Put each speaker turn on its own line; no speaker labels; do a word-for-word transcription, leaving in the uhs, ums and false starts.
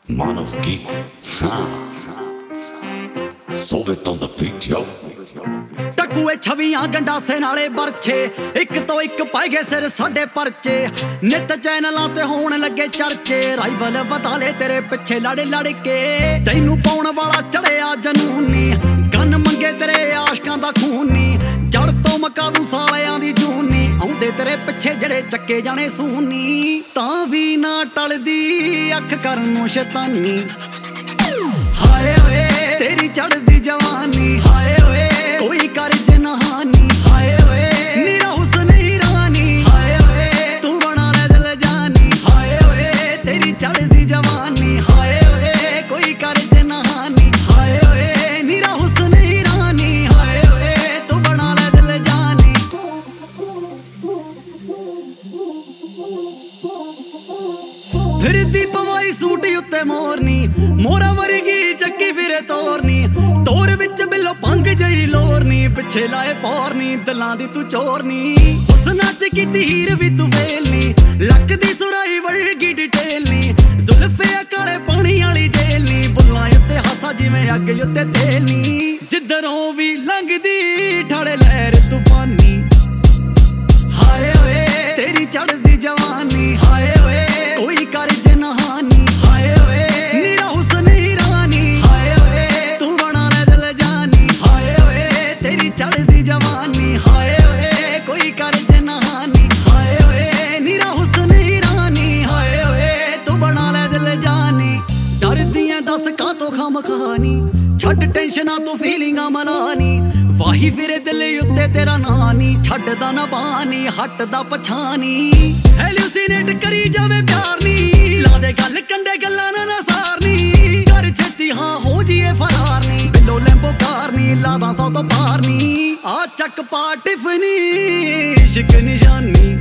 Man of Geek, ha. Solid on the beat, yo.
ਟਕੂਏ ਛਵੀਆਂ ਗੰਡਾਸੇ ਨਾਲੇ ਬਰਛੇ ਇੱਕ ਤੋਂ ਇੱਕ ਪਾਏ ਗਏ ਸਿਰ ਸਾਡੇ ਪਰਚੇ ਨਿਤ ਚੈਨਲਾਂ ਤੇ ਹੋਣ ਲੱਗੇ ਚਰਚੇ ਰਾਈਵਲ ਬਤਾਲੇ ਤੇਰੇ ਪਿੱਛੇ ਲੜ ਲੜ ਕੇ ਤੈਨੂੰ ਪਾਉਣ ਵਾਲਾ ਚੜਿਆ ਜਨੂਨੀ ਕੰਨ ਮੰਗੇ ਤੇਰੇ ਆਸ਼ਕਾਂ ਦਾ ਖੂਨੀ ਜੜ ਤੋਂ ਮਕਾ ਦੂੰ ਸਾਲਿਆਂ ਦੀ ਜੂਨੀ ਆਉਂਦੇ ਤੇਰੇ ਪਿੱਛੇ ਜਿਹੜੇ ਚੱਕੇ ਜਾਣੇ ਸੂਨੀ ਤਾਂ ਵੀ ਨਾ ਟਲਦੀ ਅੱਖ ਕਰਨ ਨੂੰ ਸ਼ੈਤਾਨੀ ਹਾਏ ਓਏ ਤੇਰੀ ਚੜਦੀ ਜਵਾਨੀ ਹਾਏ ਓਏ ਕੋਈ ਕਰ ਜਨਹਾਨੀ ਹਾਏ ਓਏ ਨੀਰਾ ਹੁਸਨ ਹੀਰਾਨੀ ਹਾਏ ਓਏ ਤੂੰ ਬਣਾ ਲੈ ਦਿਲ ਜਾਨੀ ਹਾਏ ਓਏ ਤੇਰੀ ਚੜਦੀ ਜਵਾਨੀ ਹਾਏ ਓਏ ਕੋਈ ਕਰ ਜਨਹਾਨੀ ਹਾਏ ਓਏ ਨੀਰਾ ਹੁਸਨ ਹੀਰਾਨੀ ਹਾਏ ਓਏ ਤੂੰ ਬਣਾ ਲੈ ਦਿਲ ਜਾਨੀ ਫਿਰਦੀ ਪਵਾਈ ਸੂਟ ਉੱਤੇ ਮੋਰਨੀ ਮੋਰਾ ਵਰਗੀ ਚੱਕੀ ਫਿਰੇ ਤੋਰਨੀ ਤੋਰ ਵਿੱਚ ਬਿੱਲੋ ਪੰਗ ਜਈ ਲੋਰਨੀ ਪਿੱਛੇ ਲਾਏ ਪੌਰਨੀ ਦਿਲਾਂ ਦੀ ਤੂੰ ਚੋਰਨੀ ਹੁਸਨਾਂ ਚ ਕੀਤੀ ਹੀਰ ਵੀ ਤੂੰ ਵੇਲਨੀ ਲੱਕ ਦੀ ਸੁਰਾਈ ਵਰਗੀ ਡਿਟੇਲਨੀ ਜ਼ੁਲਫੇ ਕਾਲੇ ਪਾਣੀ ਵਾਲੀ ਜੇਲਨੀ ਬੁੱਲਾਂ ਉੱਤੇ ਹਾਸਾ ਜਿਵੇਂ ਅੱਗ ਉੱਤੇ ਤੇਲਨੀ ਜਿੱਧਰੋਂ ਵੀ ਲੰਘਦੀ ਠਾੜੇ ਲਹਿਰ ਤੂਫਾਨੀ ਹਾਏ ਓਏ ਤੇਰੀ ਚੜਦੀ ਜਵਾਨੀ ਹਾਏ ਓਏ ਕੋਈ ਕਰ ਜਨਹਾਨੀ ਹਾਏ ਓਏ ਨੀਰਾ ਹੁਸਨ ਹੀਰਾਨੀ ਹਾਏ ਓਏ ਤੂੰ ਬਣਾ ਲੈ ਦਿਲ ਜਾਨੀ ਹਾਏ ਓਏ ਤੇਰੀ ਚੜਦੀ ਜਵਾਨੀ ਹਾਏ ਓਏ ਕੋਈ ਕਰ ਜਨਹਾਨੀ ਹਾਏ ਓਏ ਨੀਰਾ ਹੁਸਨ ਹੀਰਾਨੀ ਹਾਏ ਓਏ ਤੂੰ ਬਣਾ ਲੈ ਦਿਲ ਜਾਨੀ ਡਰਦੀਆਂ ਦੱਸ ਕਾਤੋਂ ਖਾਮਖਾਨੀ ਛੱਡ ਟੈਨਸ਼ਨਾਂ ਤੂੰ ਫੀਲਿੰਗਾਂ ਮਨਾਨੀ ਵਾਹੀ ਫਿਰੇ ਦਿਲ ਉੱਤੇ ਤੇਰਾ ਨਾਂ ਨੀ ਛੱਡਦਾ ਨਾ ਬਾਨੀ ਹਟਦਾ ਪਛਾਣੀ ਹੈਲੂਸੀਨੇਟ ਕਰੀ ਜਾਵੇ ਪਿਆਰ ਨੀ ਲਾ ਦੇ ਗੱਲ ਕੰਡੇ ਗੱਲਾਂ ਨਾ ਨਾ ਸਾਰਨੀ ਕਰ ਛੇਤੀ ਹਾਂ ਹੋ ਜੀਏ ਫਰਾਰ ਨੀ ਬਿੱਲੋ ਲੈਂਬੋ ਕਾਰ ਨੀ ਲਾਦਾ ਸੌ ਤੋਂ ਪਾਰ ਨੀ ਆ ਚੱਕ ਪਾ ਟਿਫਨੀ ਇਸ਼ਕ ਨਿਸ਼ਾਨੀ